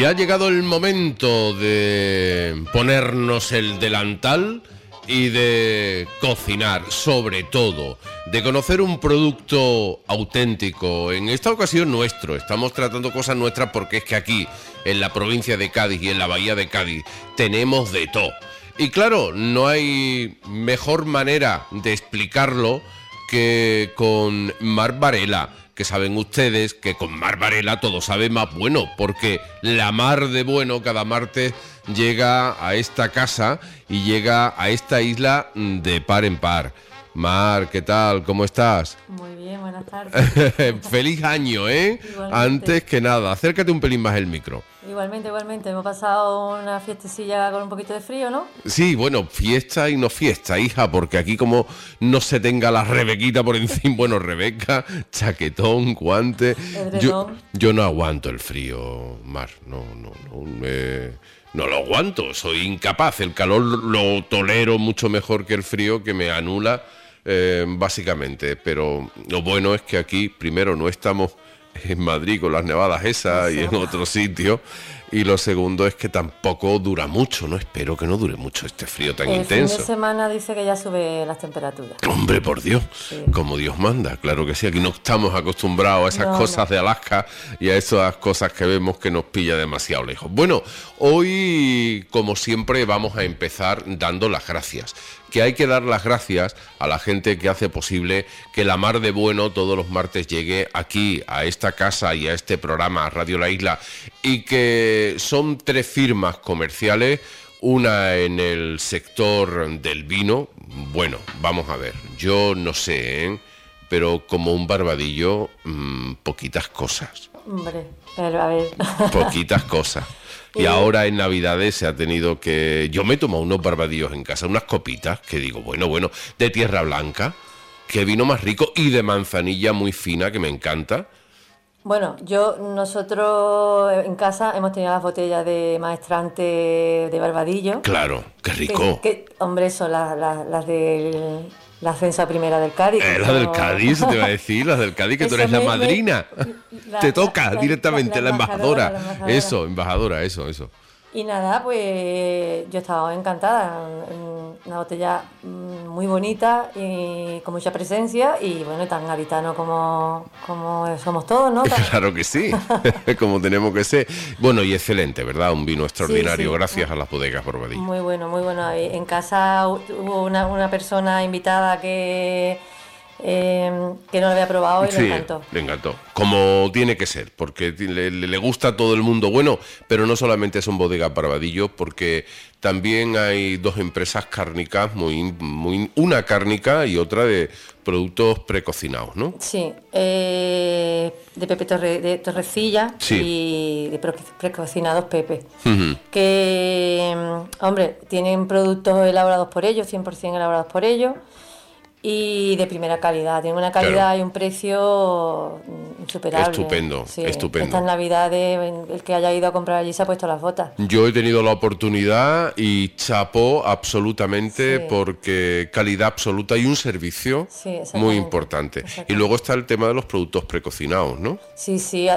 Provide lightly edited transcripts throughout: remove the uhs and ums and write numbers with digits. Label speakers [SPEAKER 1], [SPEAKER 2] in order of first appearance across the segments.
[SPEAKER 1] Y ha llegado el momento de ponernos el delantal y de cocinar, sobre todo, de conocer un producto auténtico, en esta ocasión nuestro. Estamos tratando cosas nuestras porque es que aquí, en la provincia de Cádiz y en la bahía de Cádiz, tenemos de todo. Y claro, no hay mejor manera de explicarlo que con Mar Varela, que saben ustedes que con Mar Varela todo sabe más bueno, porque la mar de bueno cada martes llega a esta casa y llega a esta isla de par en par. Mar, ¿qué tal? ¿Cómo estás?
[SPEAKER 2] Muy bien, buenas tardes.
[SPEAKER 1] Feliz año, ¿eh?
[SPEAKER 2] Igualmente.
[SPEAKER 1] Antes que nada, acércate un pelín más el micro.
[SPEAKER 2] Igualmente. Hemos pasado una fiestecilla con un poquito de frío, ¿no?
[SPEAKER 1] Sí, bueno, fiesta y no fiesta, hija, porque aquí como no se tenga la Rebequita por encima, bueno, Rebeca, chaquetón, guante. Yo no aguanto el frío, Mar, no lo aguanto, soy incapaz. El calor lo tolero mucho mejor que el frío, que me anula, básicamente. Pero lo bueno es que aquí, primero, no estamos en Madrid con las nevadas esas y en otro sitio. Y lo segundo es que tampoco dura mucho, ¿no? Espero que no dure mucho este frío tan intenso.
[SPEAKER 2] El fin de semana dice que ya sube las temperaturas.
[SPEAKER 1] Hombre, por Dios,
[SPEAKER 2] sí.
[SPEAKER 1] Como Dios manda, claro que sí. Aquí no estamos acostumbrados a esas cosas de Alaska y a esas cosas que vemos que nos pilla demasiado lejos. Bueno, hoy, como siempre, vamos a empezar dando las gracias. Que hay que dar las gracias a la gente que hace posible que la mar de bueno todos los martes llegue aquí, a esta casa y a este programa, a Radio La Isla, y que son 3 firmas comerciales, una en el sector del vino. Bueno, vamos a ver, yo no sé, pero como un barbadillo, poquitas cosas.
[SPEAKER 2] Hombre, pero a ver...
[SPEAKER 1] Poquitas cosas. Y ahora en Navidades se ha tenido que... Yo me he tomado unos barbadillos en casa, unas copitas, que digo, bueno, de tierra blanca, que vino más rico, y de manzanilla muy fina, que me encanta.
[SPEAKER 2] Bueno, nosotros en casa hemos tenido las botellas de maestrante de barbadillo.
[SPEAKER 1] Claro, qué rico.
[SPEAKER 2] Hombre, son las del... La ascenso primera del Cádiz.
[SPEAKER 1] La del Cádiz, te iba a decir, las del Cádiz, que tú eres la madrina. Te toca directamente la embajadora. Eso, embajadora, eso.
[SPEAKER 2] Y nada, pues yo estaba encantada. Una botella muy bonita y con mucha presencia y bueno, tan gaditano como somos todos, ¿no?
[SPEAKER 1] Claro que sí, como tenemos que ser. Bueno, y excelente, ¿verdad? Un vino extraordinario, sí. Gracias a las bodegas Barbadillo.
[SPEAKER 2] Muy bueno. En casa hubo una persona invitada que no lo había probado y
[SPEAKER 1] sí,
[SPEAKER 2] le encantó.
[SPEAKER 1] Le encantó, como tiene que ser, porque le gusta a todo el mundo. Bueno, pero no solamente son bodegas Barbadillo, porque también hay 2 empresas cárnicas, una cárnica y otra de productos precocinados, ¿no?
[SPEAKER 2] Sí, de Pepe de Torrecilla,
[SPEAKER 1] sí.
[SPEAKER 2] Y de precocinados Pepe,
[SPEAKER 1] uh-huh.
[SPEAKER 2] Que, hombre, tienen productos elaborados por ellos, 100% elaborados por ellos, y de primera calidad. Tiene una calidad, claro. Y un precio insuperable.
[SPEAKER 1] Estupendo,
[SPEAKER 2] sí.
[SPEAKER 1] Estupendo.
[SPEAKER 2] Estas Navidades, el que haya ido a comprar allí se ha puesto las botas.
[SPEAKER 1] Yo he tenido la oportunidad y chapó absolutamente, sí. Porque calidad absoluta y un servicio, sí, muy importante. Y luego está el tema de los productos precocinados, ¿no?
[SPEAKER 2] Sí.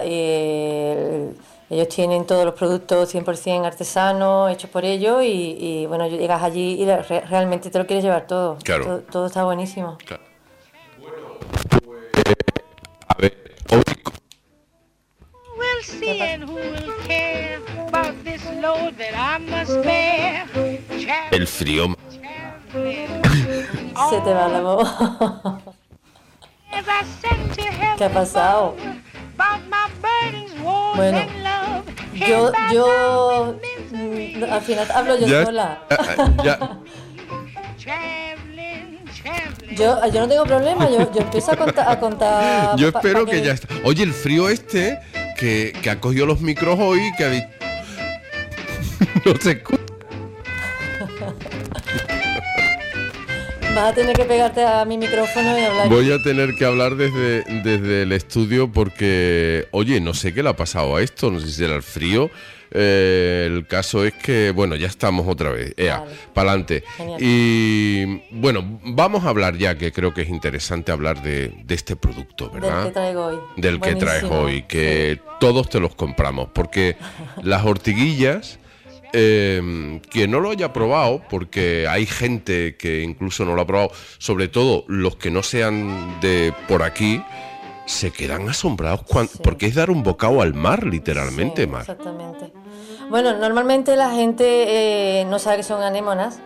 [SPEAKER 2] Ellos tienen todos los productos 100% artesanos, hechos por ellos y bueno, llegas allí y realmente te lo quieres llevar todo.
[SPEAKER 1] Claro.
[SPEAKER 2] Todo está buenísimo.
[SPEAKER 1] Claro. Bueno, pues, a ver, hoy... El frío...
[SPEAKER 2] Se te va la voz. ¿Qué ha pasado? Bueno, yo al final hablo yo sola. Yo no tengo problema, yo empiezo a contar.
[SPEAKER 1] Yo espero que ya está. Oye, el frío que ha cogido los micros hoy, que ha dicho... No se escucha.
[SPEAKER 2] Vas a tener que pegarte a mi micrófono y hablar.
[SPEAKER 1] Voy a tener que hablar desde el estudio porque, oye, no sé qué le ha pasado a esto, no sé si será el frío. El caso es que, bueno, ya estamos otra vez.
[SPEAKER 2] Vale.
[SPEAKER 1] Para adelante.
[SPEAKER 2] Genial.
[SPEAKER 1] Y bueno, vamos a hablar ya, que creo que es interesante hablar de este producto, ¿verdad?
[SPEAKER 2] Del que traigo hoy.
[SPEAKER 1] Del que traes
[SPEAKER 2] Buenísimo.
[SPEAKER 1] hoy, que todos te los compramos, porque las ortiguillas, quien no lo haya probado, porque hay gente que incluso no lo ha probado, sobre todo los que no sean de por aquí, se quedan asombrados
[SPEAKER 2] Sí.
[SPEAKER 1] porque es dar un bocado al mar, literalmente,
[SPEAKER 2] Sí,
[SPEAKER 1] Mar.
[SPEAKER 2] exactamente. Bueno, normalmente la gente no sabe que son anémonas.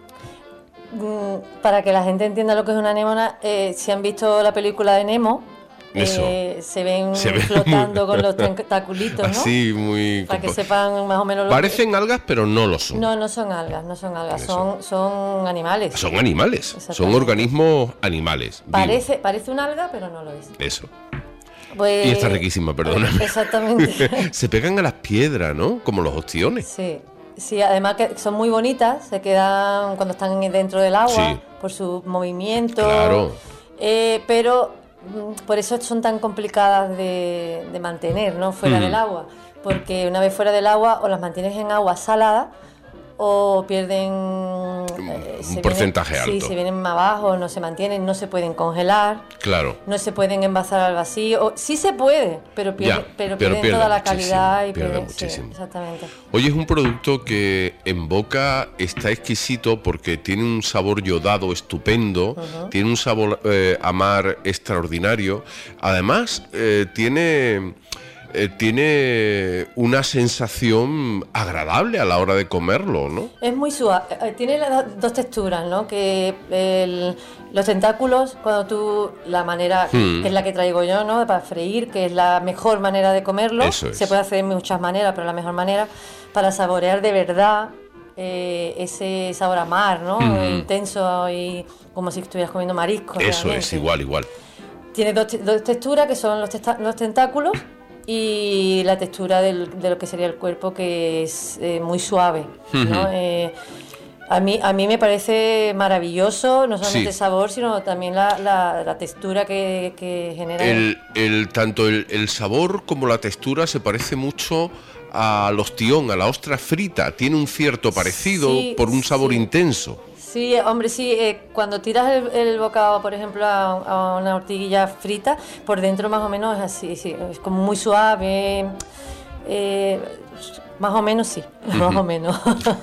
[SPEAKER 2] Para que la gente entienda lo que es una anémona, si han visto la película de Nemo,
[SPEAKER 1] Eso.
[SPEAKER 2] se ven
[SPEAKER 1] Se ven
[SPEAKER 2] flotando
[SPEAKER 1] muy-
[SPEAKER 2] con los tentaculitos, ¿no?
[SPEAKER 1] Así, muy...
[SPEAKER 2] Para que sepan más o menos lo
[SPEAKER 1] Parecen algas, pero no lo son.
[SPEAKER 2] No, no son algas, no son algas,
[SPEAKER 1] Eso.
[SPEAKER 2] son animales.
[SPEAKER 1] Son animales, son
[SPEAKER 2] Exactamente.
[SPEAKER 1] organismos animales. vivos.
[SPEAKER 2] Parece una alga, pero no lo es.
[SPEAKER 1] Eso.
[SPEAKER 2] Pues,
[SPEAKER 1] Y está riquísima, perdóname.
[SPEAKER 2] Exactamente.
[SPEAKER 1] Se pegan a las piedras, ¿no? Como los ostiones.
[SPEAKER 2] Sí, sí, además que son muy bonitas, se quedan cuando están dentro del agua
[SPEAKER 1] Sí.
[SPEAKER 2] por su movimiento.
[SPEAKER 1] Claro.
[SPEAKER 2] Pero por eso son tan complicadas de mantener, ¿no? Fuera del agua, porque una vez fuera del agua o las mantienes en agua salada o pierden
[SPEAKER 1] un porcentaje
[SPEAKER 2] Sí,
[SPEAKER 1] alto.
[SPEAKER 2] se vienen más abajo, no se mantienen, no se pueden congelar.
[SPEAKER 1] Claro.
[SPEAKER 2] No se pueden envasar al vacío. Sí se puede, pero
[SPEAKER 1] Ya, pero
[SPEAKER 2] pierden
[SPEAKER 1] pierde
[SPEAKER 2] toda la
[SPEAKER 1] muchísimo,
[SPEAKER 2] calidad y
[SPEAKER 1] pierde
[SPEAKER 2] pierden- sí,
[SPEAKER 1] muchísimo.
[SPEAKER 2] exactamente.
[SPEAKER 1] Oye, es un producto que en boca está exquisito porque tiene un sabor yodado estupendo, tiene un sabor a mar extraordinario. Además, tiene una sensación agradable a la hora de comerlo, ¿no?
[SPEAKER 2] Es muy suave. Tiene las dos texturas, ¿no? Que los tentáculos, cuando tú, la manera, que es la que traigo yo, ¿no? Para freír, que es la mejor manera de comerlo.
[SPEAKER 1] Eso es.
[SPEAKER 2] Se puede hacer de muchas maneras, pero la mejor manera para saborear de verdad ese sabor a mar, ¿no? Intenso y como si estuvieras comiendo marisco.
[SPEAKER 1] Eso
[SPEAKER 2] realmente.
[SPEAKER 1] es, igual.
[SPEAKER 2] Tiene dos texturas, que son los tentáculos y la textura de lo que sería el cuerpo, que es muy suave, ¿no? A mí me parece maravilloso, no solamente
[SPEAKER 1] Sí.
[SPEAKER 2] el sabor, sino también la textura que genera.
[SPEAKER 1] Tanto el sabor como la textura se parece mucho al ostión, a la ostra frita. Tiene un cierto parecido
[SPEAKER 2] Sí,
[SPEAKER 1] por un sabor
[SPEAKER 2] sí.
[SPEAKER 1] intenso.
[SPEAKER 2] Sí, hombre, sí, cuando tiras el bocado, por ejemplo, a una ortiguilla frita, por dentro más o menos es así, sí, es como muy suave, más o menos sí, más o menos.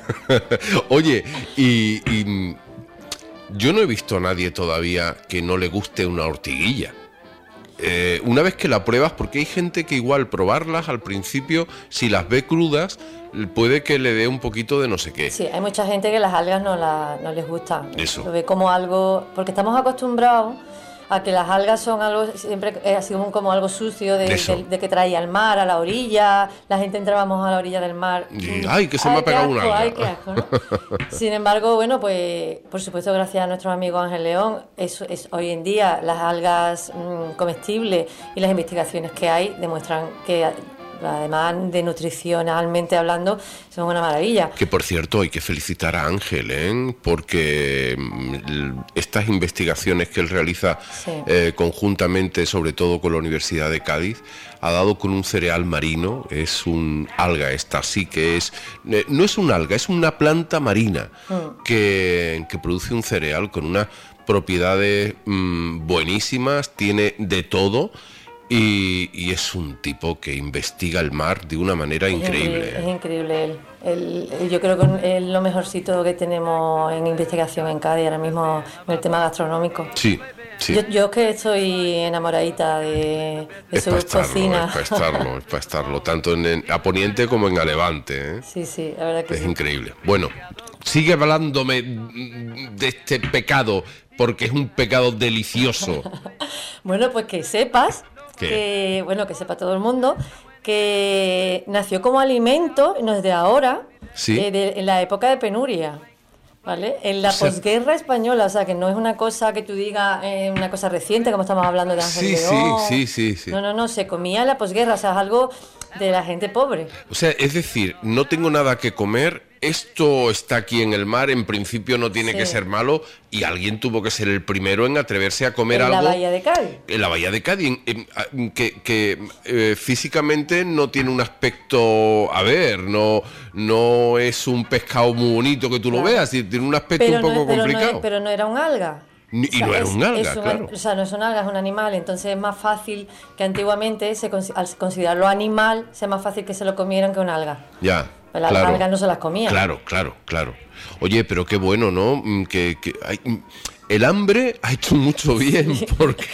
[SPEAKER 1] Oye, y yo no he visto a nadie todavía que no le guste una ortiguilla. Una vez que la pruebas, porque hay gente que igual probarlas al principio, si las ve crudas, puede que le dé un poquito de no sé qué.
[SPEAKER 2] Sí, hay mucha gente que las algas no les gusta.
[SPEAKER 1] Eso.
[SPEAKER 2] Lo ve como algo, porque estamos acostumbrados a que las algas son algo, siempre ha sido como algo sucio
[SPEAKER 1] Eso.
[SPEAKER 2] de que traía al mar, a la orilla, la gente entrábamos a la orilla del mar.
[SPEAKER 1] Y, ¡ay, que se me ha
[SPEAKER 2] qué
[SPEAKER 1] pegado
[SPEAKER 2] asco,
[SPEAKER 1] una alga!
[SPEAKER 2] ¡Ay, qué asco! ¿No? Sin embargo, bueno, pues por supuesto, gracias a nuestro amigo Ángel León, es hoy en día las algas comestibles y las investigaciones que hay demuestran que, además de nutricionalmente hablando, son una maravilla.
[SPEAKER 1] Que por cierto hay que felicitar a Ángel, porque estas investigaciones que él realiza
[SPEAKER 2] Sí.
[SPEAKER 1] conjuntamente, sobre todo con la Universidad de Cádiz, ha dado con un cereal marino, es un alga esta, sí que es, no es un alga, es una planta marina que produce un cereal con unas propiedades buenísimas, tiene de todo. Y es un tipo que investiga el mar de una manera increíble.
[SPEAKER 2] Es increíble él. Yo creo que es lo mejorcito que tenemos en investigación en Cádiz ahora mismo en el tema gastronómico.
[SPEAKER 1] Sí, sí.
[SPEAKER 2] Yo es que estoy enamoradita de
[SPEAKER 1] Es
[SPEAKER 2] su
[SPEAKER 1] para estarlo,
[SPEAKER 2] cocina.
[SPEAKER 1] es para estarlo, tanto a Poniente como en a Levante, ¿eh?
[SPEAKER 2] Sí, la verdad que
[SPEAKER 1] Es
[SPEAKER 2] sí.
[SPEAKER 1] increíble. Bueno, sigue hablándome de este pecado, porque es un pecado delicioso.
[SPEAKER 2] Bueno, pues que sepas
[SPEAKER 1] ¿Qué?
[SPEAKER 2] que sepa todo el mundo que nació como alimento, no es de ahora,
[SPEAKER 1] Sí.
[SPEAKER 2] en la época de penuria, ¿vale? En la
[SPEAKER 1] O sea,
[SPEAKER 2] posguerra española, o sea, que no es una cosa que tú digas, una cosa reciente, como estamos hablando de Ángel
[SPEAKER 1] Sí,
[SPEAKER 2] León.
[SPEAKER 1] sí.
[SPEAKER 2] No, se comía en la posguerra, o sea, es algo de la gente pobre.
[SPEAKER 1] O sea, es decir, no tengo nada que comer, esto está aquí en el mar, en principio no tiene que ser malo, y alguien tuvo que ser el primero en atreverse a comer algo.
[SPEAKER 2] En la Bahía de Cádiz.
[SPEAKER 1] En la Bahía de Cádiz, que físicamente no tiene un aspecto, a ver, no es un pescado muy bonito que tú lo veas, tiene un aspecto un poco complicado.
[SPEAKER 2] Pero no era un alga.
[SPEAKER 1] Y no era un alga, claro.
[SPEAKER 2] O sea, no es un alga, es un animal. Entonces es más fácil que antiguamente, al considerarlo animal, sea más fácil que se lo comieran que un alga.
[SPEAKER 1] Ya,
[SPEAKER 2] las algas no se las comían.
[SPEAKER 1] Claro. Oye, pero qué bueno, ¿no? El hambre ha hecho mucho bien, porque...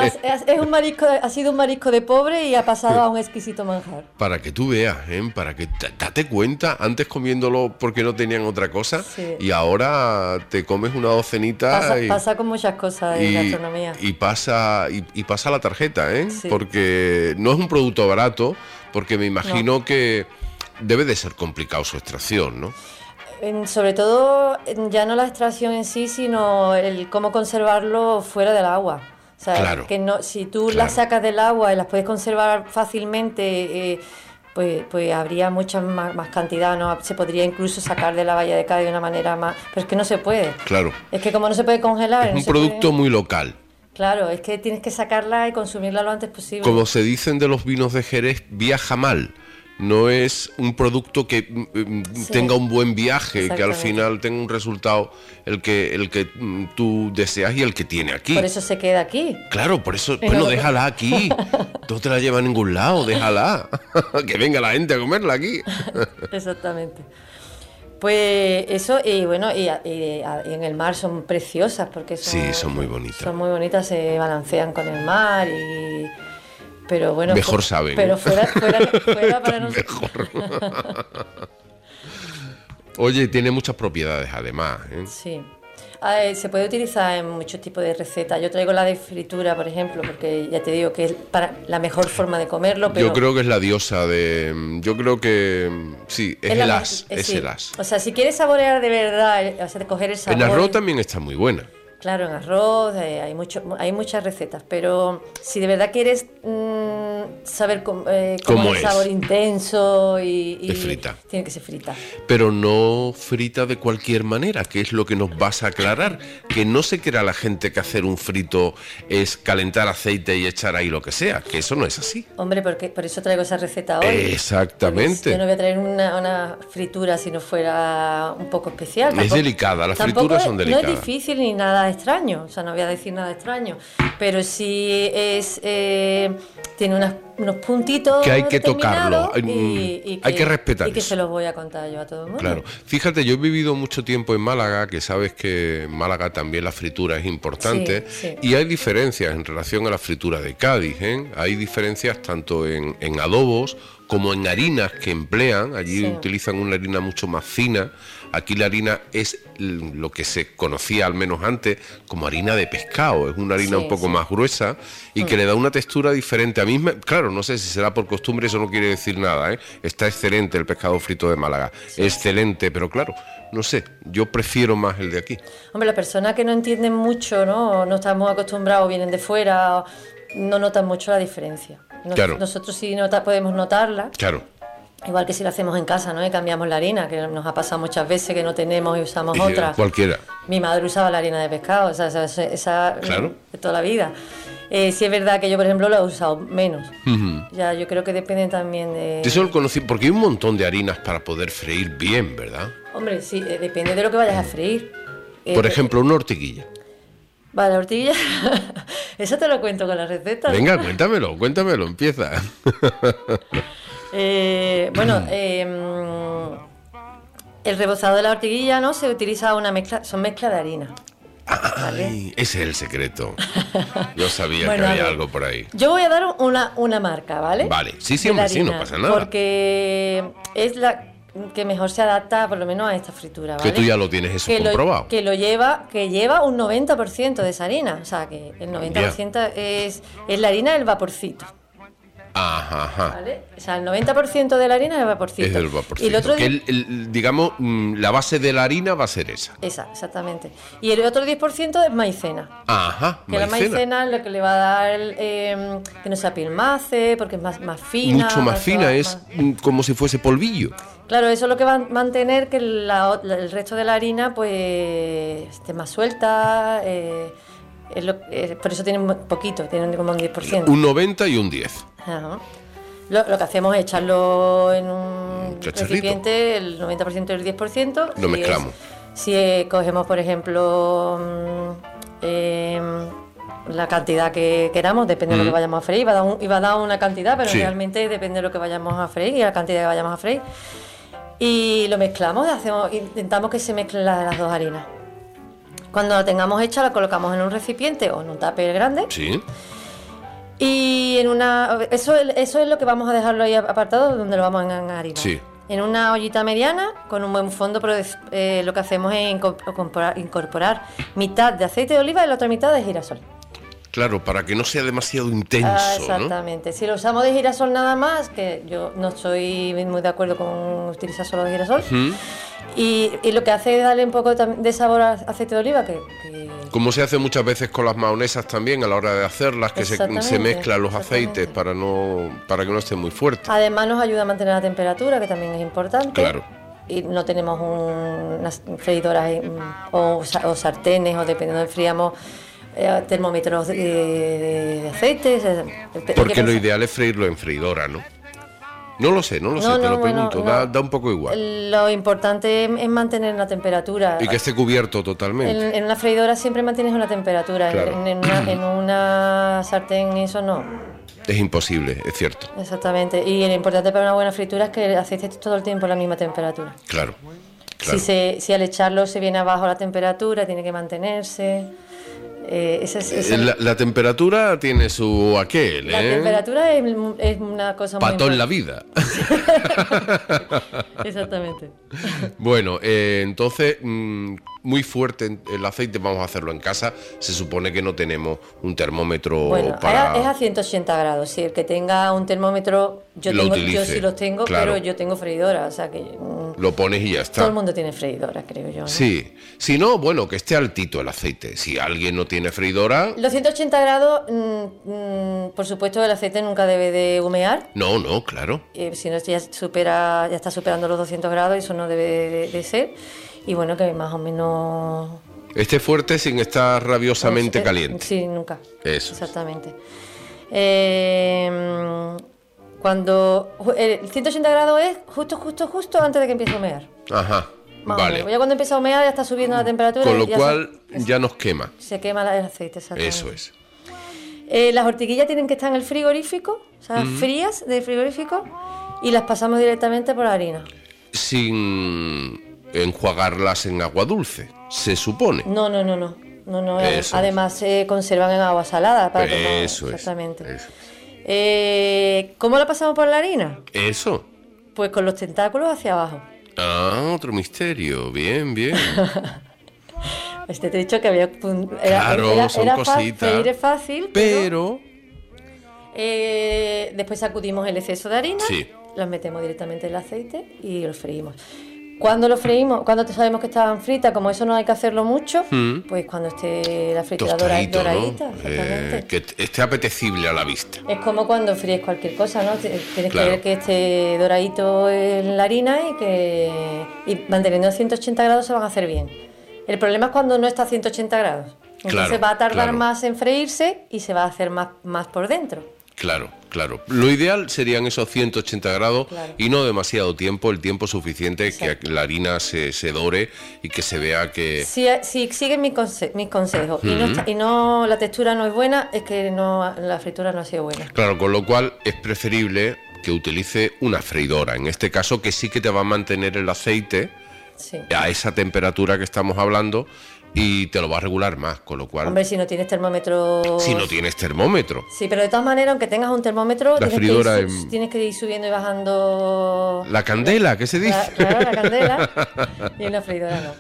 [SPEAKER 2] ha sido un marisco de pobre y ha pasado a un exquisito manjar.
[SPEAKER 1] Para que tú veas, para que date cuenta, antes comiéndolo porque no tenían otra cosa, y ahora te comes una docenita.
[SPEAKER 2] Pasa con muchas cosas en gastronomía.
[SPEAKER 1] Y pasa la tarjeta,
[SPEAKER 2] Sí.
[SPEAKER 1] Porque no es un producto barato, porque me imagino que debe de ser complicado su extracción, ¿no?
[SPEAKER 2] Sobre todo, ya no la extracción en sí, sino el cómo conservarlo fuera del agua. O sea,
[SPEAKER 1] claro,
[SPEAKER 2] que no, si tú las sacas del agua y las puedes conservar fácilmente, pues habría mucha más cantidad, ¿no? Se podría incluso sacar de la Bahía de Cádiz de una manera más... Pero es que no se puede.
[SPEAKER 1] Claro.
[SPEAKER 2] Es que como no se puede congelar...
[SPEAKER 1] Es un producto muy local.
[SPEAKER 2] Claro, es que tienes que sacarla y consumirla lo antes posible.
[SPEAKER 1] Como se dicen de los vinos de Jerez, viaja mal. No es un producto que tenga un buen viaje, que al final tenga un resultado el que tú deseas y el que tiene aquí.
[SPEAKER 2] Por eso se queda aquí.
[SPEAKER 1] Claro, por eso, bueno, déjala aquí. No te la lleva a ningún lado, déjala. Que venga la gente a comerla aquí.
[SPEAKER 2] Exactamente. Pues eso, y bueno, y en el mar son preciosas porque
[SPEAKER 1] son muy bonitas.
[SPEAKER 2] Son muy bonitas, se balancean con el mar y... Pero bueno,
[SPEAKER 1] mejor saben.
[SPEAKER 2] Pero fuera para nosotros.
[SPEAKER 1] Mejor. Oye, tiene muchas propiedades además, ¿eh?
[SPEAKER 2] Sí. Se puede utilizar en muchos tipos de recetas. Yo traigo la de fritura, por ejemplo, porque ya te digo que es para la mejor forma de comerlo. Pero
[SPEAKER 1] yo creo que es la diosa de... Yo creo que sí, es el as. Es el as.
[SPEAKER 2] O sea, si quieres saborear de verdad, o sea, de coger el sabor...
[SPEAKER 1] El arroz también está muy buena.
[SPEAKER 2] Claro, en arroz hay muchas recetas, pero si de verdad quieres saber cómo es el sabor intenso y
[SPEAKER 1] frita.
[SPEAKER 2] Tiene que ser frita.
[SPEAKER 1] Pero no frita de cualquier manera, que es lo que nos vas a aclarar, que no se crea la gente que hacer un frito es calentar aceite y echar ahí lo que sea, que eso no es así.
[SPEAKER 2] Hombre, porque por eso traigo esa receta hoy.
[SPEAKER 1] Exactamente.
[SPEAKER 2] Yo no voy a traer una fritura si no fuera un poco especial.
[SPEAKER 1] Es delicada, las frituras son delicadas.
[SPEAKER 2] No es difícil ni nada extraño, o sea, no voy a decir nada extraño, pero sí tiene unos puntitos
[SPEAKER 1] que hay que tocarlo,
[SPEAKER 2] y
[SPEAKER 1] hay que respetar
[SPEAKER 2] y que
[SPEAKER 1] eso.
[SPEAKER 2] Se los voy a contar yo a todo el mundo.
[SPEAKER 1] Claro, fíjate, yo he vivido mucho tiempo en Málaga, que sabes que en Málaga también la fritura es importante, y hay diferencias en relación a la fritura de Cádiz, ¿eh? Hay diferencias tanto en adobos como en harinas que emplean. Allí utilizan una harina mucho más fina. Aquí la harina es lo que se conocía al menos antes como harina de pescado, es una harina un poco más gruesa y que le da una textura diferente. A mí, claro, no sé si será por costumbre, eso no quiere decir nada, ¿eh? Está excelente el pescado frito de Málaga, excelente, pero claro, no sé, yo prefiero más el de aquí.
[SPEAKER 2] Hombre, las personas que no entienden mucho, no estamos acostumbrados, vienen de fuera, no notan mucho la diferencia. Nosotros sí podemos notarla.
[SPEAKER 1] Claro.
[SPEAKER 2] Igual que si lo hacemos en casa, ¿no? Y cambiamos la harina, que nos ha pasado muchas veces que no tenemos y usamos otra.
[SPEAKER 1] Cualquiera.
[SPEAKER 2] Mi madre usaba la harina de pescado, o sea, esa
[SPEAKER 1] claro.
[SPEAKER 2] De toda la vida. Sí es verdad que yo, por ejemplo, lo he usado menos. Ya, yo creo que depende también de...
[SPEAKER 1] Eso lo conocí, porque hay un montón de harinas para poder freír bien, ¿verdad?
[SPEAKER 2] Hombre, sí, depende de lo que vayas a freír.
[SPEAKER 1] Por ejemplo, una hortiguilla.
[SPEAKER 2] Vale, la hortiguilla, eso te lo cuento con la receta.
[SPEAKER 1] Venga, cuéntamelo, empieza.
[SPEAKER 2] El rebozado de la hortiguilla, ¿no? Se utiliza son mezcla de harina. ¿Vale?
[SPEAKER 1] Ay, ese es el secreto. Yo sabía que había algo por ahí.
[SPEAKER 2] Yo voy a dar una marca, ¿vale?
[SPEAKER 1] Vale, sí, hombre, sí, no pasa nada.
[SPEAKER 2] Porque es la que mejor se adapta, por lo menos, a esta fritura, ¿vale?
[SPEAKER 1] Que tú ya lo tienes eso comprobado.
[SPEAKER 2] Que lleva un 90% de esa harina. O sea, que el 90% es la harina del vaporcito.
[SPEAKER 1] Ajá, ajá.
[SPEAKER 2] ¿Vale? O sea, el 90% de la harina es el vaporcito.
[SPEAKER 1] Es el vaporcito.
[SPEAKER 2] Y el otro
[SPEAKER 1] que digamos, la base de la harina va a ser esa.
[SPEAKER 2] Exactamente. Y el otro 10% es maicena.
[SPEAKER 1] Ajá,
[SPEAKER 2] Que la maicena es lo que le va a dar que no se apilmace, porque es más fina.
[SPEAKER 1] Mucho más fina, es como si fuese polvillo.
[SPEAKER 2] Claro, eso es lo que va a mantener que el resto de la harina pues esté más suelta. Por eso tienen poquito, tienen como un 10%.
[SPEAKER 1] Un 90 y un 10.
[SPEAKER 2] Ajá. Lo que hacemos es echarlo en un
[SPEAKER 1] Cacharrito.
[SPEAKER 2] recipiente, el 90% y el 10%.
[SPEAKER 1] Lo mezclamos.
[SPEAKER 2] Si cogemos, por ejemplo, la cantidad que queramos, depende de lo que vayamos a freír, va a dar una cantidad, pero realmente depende de lo que vayamos a freír y la cantidad que vayamos a freír. Y lo mezclamos, intentamos que se mezclen las dos harinas. Cuando la tengamos hecha, la colocamos en un recipiente o en un tupper grande.
[SPEAKER 1] Sí.
[SPEAKER 2] Y eso es lo que vamos a dejarlo ahí apartado, donde lo vamos a enharinar.
[SPEAKER 1] Sí.
[SPEAKER 2] En una ollita mediana, con un buen fondo, pero lo que hacemos es incorporar mitad de aceite de oliva y la otra mitad de girasol.
[SPEAKER 1] Claro, para que no sea demasiado intenso,
[SPEAKER 2] exactamente.
[SPEAKER 1] ¿no?
[SPEAKER 2] Si lo usamos de girasol nada más, que yo no estoy muy de acuerdo con utilizar solo de girasol, y lo que hace es darle un poco de sabor al aceite de oliva,
[SPEAKER 1] Como se hace muchas veces con las mayonesas también a la hora de hacerlas, que se mezclan los aceites para que no estén muy fuertes.
[SPEAKER 2] Además nos ayuda a mantener la temperatura, que también es importante.
[SPEAKER 1] Claro.
[SPEAKER 2] Y no tenemos unas freidoras o sartenes, o dependiendo del fríamos, termómetros de aceites.
[SPEAKER 1] Porque lo ideal es freírlo en freidora, ¿no? No lo sé, te lo pregunto, da un poco igual.
[SPEAKER 2] Lo importante es mantener la temperatura.
[SPEAKER 1] Y que esté cubierto totalmente.
[SPEAKER 2] En una freidora siempre mantienes una temperatura,
[SPEAKER 1] claro.
[SPEAKER 2] en una sartén eso no.
[SPEAKER 1] Es imposible, es cierto.
[SPEAKER 2] Exactamente, y lo importante para una buena fritura es que el aceite esté todo el tiempo a la misma temperatura.
[SPEAKER 1] Claro.
[SPEAKER 2] Si al echarlo se viene abajo la temperatura, tiene que mantenerse.
[SPEAKER 1] La temperatura tiene su aquel,
[SPEAKER 2] La temperatura es una cosa muy
[SPEAKER 1] Pato en la vida.
[SPEAKER 2] Exactamente.
[SPEAKER 1] Bueno, entonces, muy fuerte el aceite, vamos a hacerlo en casa. Se supone que no tenemos un termómetro para...
[SPEAKER 2] Es a 180 grados. Si el que tenga un termómetro, yo sí los tengo, claro. Pero yo tengo freidora, o sea que...
[SPEAKER 1] Lo pones y ya está.
[SPEAKER 2] Todo el mundo tiene freidora, creo yo, ¿no?
[SPEAKER 1] Sí. Si no, bueno, que esté altito el aceite. Si alguien no tiene freidora...
[SPEAKER 2] Los 180 grados, por supuesto, el aceite nunca debe de humear.
[SPEAKER 1] No, claro.
[SPEAKER 2] Si no, ya está superando los 200 grados, eso no debe de ser. Y bueno, que más o menos...
[SPEAKER 1] Esté fuerte sin estar rabiosamente caliente.
[SPEAKER 2] Sí, nunca.
[SPEAKER 1] Eso.
[SPEAKER 2] Exactamente. Cuando el 180 grados es justo antes de que empiece a humear.
[SPEAKER 1] Ajá, vale.
[SPEAKER 2] Ya cuando empieza a humear ya está subiendo la temperatura.
[SPEAKER 1] Con lo cual ya nos quema.
[SPEAKER 2] Se quema el aceite, exactamente.
[SPEAKER 1] Eso es.
[SPEAKER 2] Las hortiguillas tienen que estar en el frigorífico, o sea, frías del frigorífico, y las pasamos directamente por la harina.
[SPEAKER 1] Sin enjuagarlas en agua dulce, se supone.
[SPEAKER 2] No. Además se conservan en agua salada para tomar.
[SPEAKER 1] Eso
[SPEAKER 2] exactamente.
[SPEAKER 1] Eso.
[SPEAKER 2] ¿Cómo la pasamos por la harina?
[SPEAKER 1] Eso.
[SPEAKER 2] Pues con los tentáculos hacia abajo.
[SPEAKER 1] Ah, otro misterio. Bien.
[SPEAKER 2] Te he dicho que había...
[SPEAKER 1] Claro, son cositas.
[SPEAKER 2] Freír es fácil,
[SPEAKER 1] pero...
[SPEAKER 2] después sacudimos el exceso de harina, los metemos directamente en el aceite y los freímos. Cuando lo freímos, cuando sabemos que estaban fritas, como eso no hay que hacerlo mucho, pues cuando esté la fritura doradita,
[SPEAKER 1] ¿no? Que esté apetecible a la vista.
[SPEAKER 2] Es como cuando fríes cualquier cosa, ¿no? Tienes que ver que esté doradito en la harina y manteniendo a 180 grados se van a hacer bien. El problema es cuando no está a 180 grados. Entonces va a tardar más en freírse y se va a hacer más por dentro.
[SPEAKER 1] Claro. Lo ideal serían esos 180 grados y no demasiado tiempo, el tiempo suficiente. Exacto. Que la harina se dore y que se vea que...
[SPEAKER 2] Si siguen mis consejos y no la textura no es buena, es que la fritura no ha sido buena.
[SPEAKER 1] Claro, con lo cual es preferible que utilice una freidora, en este caso, que sí que te va a mantener el aceite a esa temperatura que estamos hablando y te lo va a regular más, con lo cual...
[SPEAKER 2] Hombre, si no tienes termómetro...
[SPEAKER 1] Sí,
[SPEAKER 2] pero de todas maneras, aunque tengas un termómetro, tienes que ir subiendo y bajando...
[SPEAKER 1] La candela, ¿qué se dice?
[SPEAKER 2] Claro, la candela. Y en la freidora no.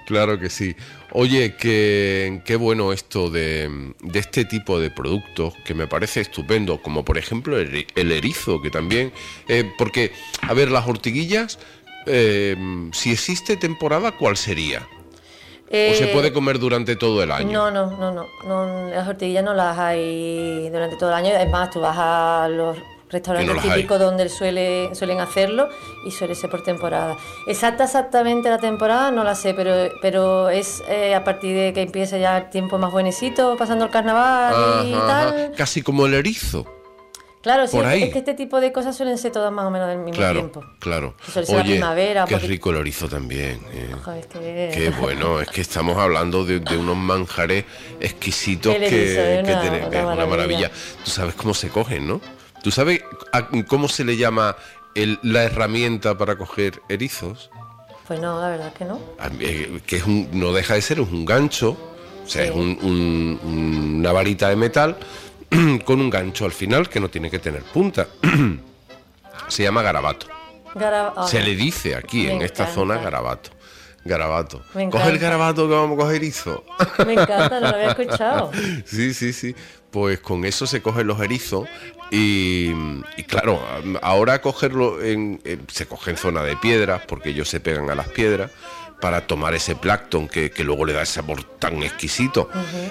[SPEAKER 1] Claro que sí. Oye, qué bueno esto de este tipo de productos, que me parece estupendo, como por ejemplo el erizo, que también... porque, a ver, las ortiguillas, si existe temporada, ¿cuál sería? ¿O se puede comer durante todo el año?
[SPEAKER 2] No, las ortiguillas no las hay durante todo el año. Es más, tú vas a los restaurantes típicos donde suelen hacerlo y suele ser por temporada. Exactamente la temporada no la sé, pero es a partir de que empiece ya el tiempo más buenecito, pasando el carnaval y tal.
[SPEAKER 1] Casi como el erizo.
[SPEAKER 2] Claro, sí, es que este tipo de cosas suelen ser todas más o menos del mismo tiempo.
[SPEAKER 1] Claro.
[SPEAKER 2] Suele ser la primavera.
[SPEAKER 1] Qué rico el erizo también.
[SPEAKER 2] Ojo, es que...
[SPEAKER 1] Qué bueno, es que estamos hablando de unos manjares exquisitos que tienen. Es una maravilla. Tú sabes cómo se cogen, ¿no? ¿Tú sabes cómo se le llama la herramienta para coger erizos?
[SPEAKER 2] Pues no, la verdad es que no.
[SPEAKER 1] Que no deja de ser un gancho, o sea, es una varita de metal con un gancho al final que no tiene que tener punta. Se llama garabato. Se le dice aquí en esta zona garabato. Coge el garabato que vamos a coger erizo.
[SPEAKER 2] Me encanta, no lo había escuchado.
[SPEAKER 1] Sí. Pues con eso se cogen los erizos y claro, ahora cogerlo se coge en zona de piedras porque ellos se pegan a las piedras para tomar ese plancton que luego le da ese sabor tan exquisito.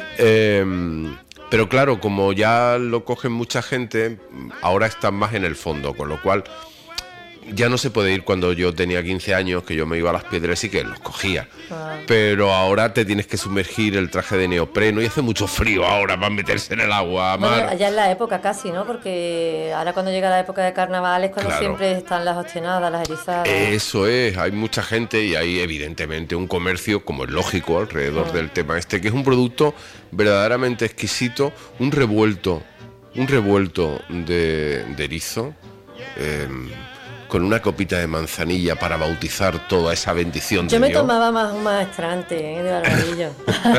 [SPEAKER 1] Pero claro, como ya lo cogen mucha gente, ahora están más en el fondo, con lo cual ya no se puede ir cuando yo tenía 15 años, que yo me iba a las piedras y que los cogía. Pero ahora te tienes que sumergir el traje de neopreno y hace mucho frío ahora para meterse en el agua.
[SPEAKER 2] Bueno, ya es la época casi, ¿no? Porque ahora cuando llega la época de carnaval es cuando siempre están las ostionadas, las erizadas.
[SPEAKER 1] Eso es, hay mucha gente y hay evidentemente un comercio, como es lógico, alrededor del tema este, que es un producto verdaderamente exquisito, un revuelto de erizo, con una copita de manzanilla para bautizar toda esa bendición de Dios.
[SPEAKER 2] Yo me tomaba más un maestrante de barbadillo.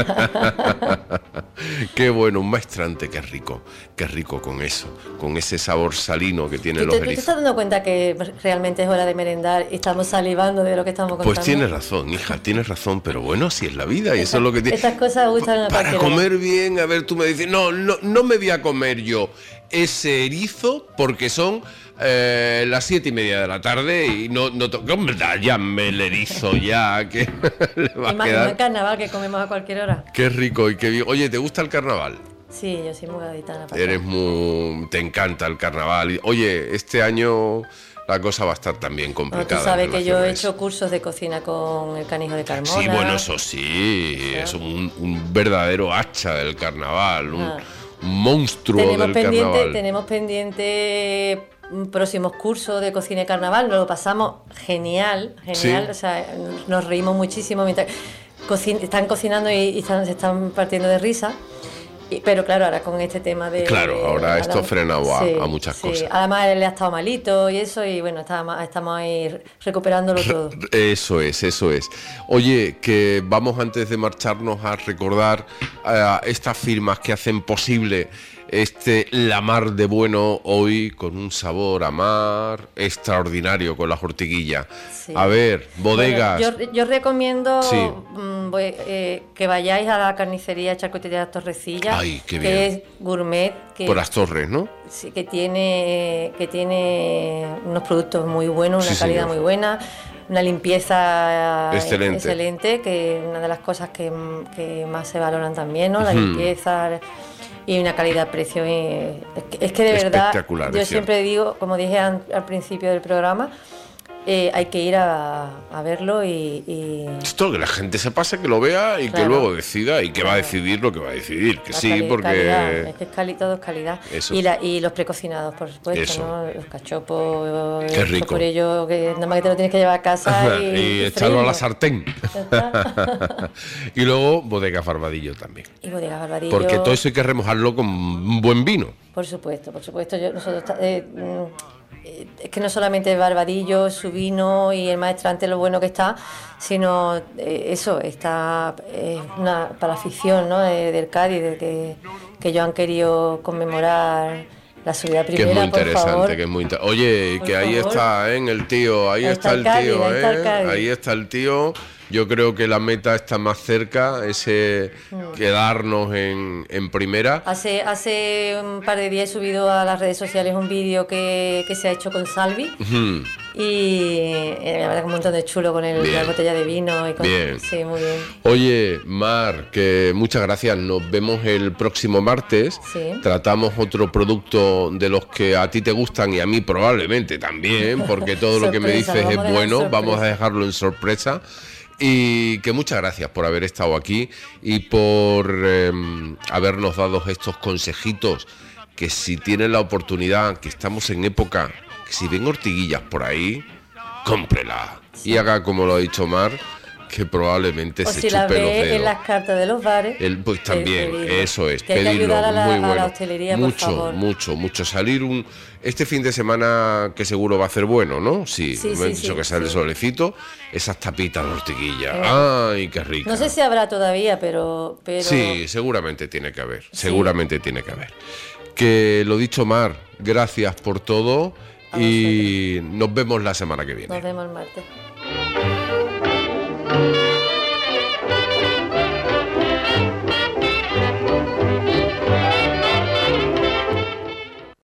[SPEAKER 1] Qué bueno, un maestrante, qué rico con eso, con ese sabor salino que tienen los erizos.
[SPEAKER 2] ¿Tú te estás dando cuenta que realmente es hora de merendar y estamos salivando de lo que estamos contando?
[SPEAKER 1] Pues tienes razón, hija, tienes razón, pero bueno, así es la vida y eso es lo que tiene.
[SPEAKER 2] Estas cosas gustan a
[SPEAKER 1] para comer bien, a ver, tú me dices, no me voy a comer yo ese erizo porque son las 7:30 de la tarde y no hombre, llame el erizo ya, que le va a quedar.
[SPEAKER 2] El carnaval que comemos a cualquier hora.
[SPEAKER 1] Qué rico y qué bien. Oye, ¿te gusta el carnaval?
[SPEAKER 2] Sí, yo soy muy gaditana.
[SPEAKER 1] Te encanta el carnaval. Oye, este año la cosa va a estar también complicada.
[SPEAKER 2] Tú sabes que yo he hecho cursos de cocina con el canijo de Carmona.
[SPEAKER 1] Sí, bueno, eso sí, es un verdadero hacha del carnaval, un monstruo del carnaval.
[SPEAKER 2] Tenemos pendiente próximos cursos de cocina y carnaval, nos lo pasamos genial, ¿sí? O sea, nos reímos muchísimo mientras están cocinando y se están partiendo de risa. Pero claro, ahora con este tema de...
[SPEAKER 1] Claro, ahora esto ha frenado a muchas cosas.
[SPEAKER 2] Además él ha estado malito y eso, y bueno, estamos ahí recuperándolo todo.
[SPEAKER 1] Eso es. Oye, que vamos antes de marcharnos a recordar estas firmas que hacen posible la mar de bueno hoy, con un sabor a mar extraordinario con las ortiguillas. Sí. A ver, bodegas.
[SPEAKER 2] Bueno, yo recomiendo que vayáis a la carnicería Charcutería Torrecilla.
[SPEAKER 1] Ay, qué
[SPEAKER 2] que
[SPEAKER 1] bien.
[SPEAKER 2] Es gourmet.
[SPEAKER 1] Por las Torres, ¿no?
[SPEAKER 2] Sí, que tiene unos productos muy buenos, una calidad muy buena. Una limpieza excelente, que es una de las cosas que más se valoran también, ¿no? La limpieza y una calidad-precio. Es que de verdad, yo siempre digo, como dije al principio del programa, hay que ir a verlo y...
[SPEAKER 1] Esto, que la gente se pase, que lo vea y que luego decida y que va a decidir lo que va a decidir, que sí, porque...
[SPEAKER 2] Calidad. Es que todo es calidad.
[SPEAKER 1] Eso.
[SPEAKER 2] Y los precocinados, por supuesto, ¿no? Los cachopos,
[SPEAKER 1] qué rico.
[SPEAKER 2] Por ello, que nada más que te lo tienes que llevar a casa
[SPEAKER 1] y echarlo a la sartén. Y luego bodegas Barbadillo también.
[SPEAKER 2] Y bodegas Barbadillo.
[SPEAKER 1] Porque todo eso hay que remojarlo con un buen vino.
[SPEAKER 2] Por supuesto. Nosotros... es que no solamente el Barbadillo, su vino y el maestrante lo bueno que está, sino eso está para la afición, ¿no? Del Cádiz, de que ellos han querido conmemorar la subida primera.
[SPEAKER 1] Que es muy interesante, que es muy interesante. Oye, que ahí está el tío, ahí está el tío, ahí está el tío Yo creo que la meta está más cerca, ese quedarnos en primera.
[SPEAKER 2] Hace un par de días he subido a las redes sociales un vídeo que se ha hecho con Salvi. Y la verdad que un montón de chulo con la botella de vino y con,
[SPEAKER 1] bien.
[SPEAKER 2] Sí, muy bien.
[SPEAKER 1] Oye, Mar, que muchas gracias. Nos vemos el próximo martes.
[SPEAKER 2] Sí.
[SPEAKER 1] Tratamos otro producto de los que a ti te gustan y a mí probablemente también, porque todo lo que me dices es bueno. Vamos a dejarlo en sorpresa. Y que muchas gracias por haber estado aquí y por habernos dado estos consejitos, que si tienen la oportunidad, que estamos en época, que si ven ortiguillas por ahí, cómprela. Sí. Y haga como lo ha dicho Mar, que probablemente se chupe los dedos.
[SPEAKER 2] En las cartas de los bares.
[SPEAKER 1] Pues también, eso es,
[SPEAKER 2] que pedirlo, hay que ayudar
[SPEAKER 1] muy bueno.
[SPEAKER 2] A la hostelería,
[SPEAKER 1] mucho,
[SPEAKER 2] por favor.
[SPEAKER 1] mucho. Salir este fin de semana, que seguro va a ser bueno, ¿no? Sí, me han dicho que sale el solecito, esas tapitas de ortiguilla. ¡Ay, qué rica!
[SPEAKER 2] No sé si habrá todavía, pero...
[SPEAKER 1] Sí, seguramente tiene que haber, tiene que haber. Que lo dicho, Mar, gracias por todo y nos vemos la semana que viene.
[SPEAKER 2] Nos vemos el martes.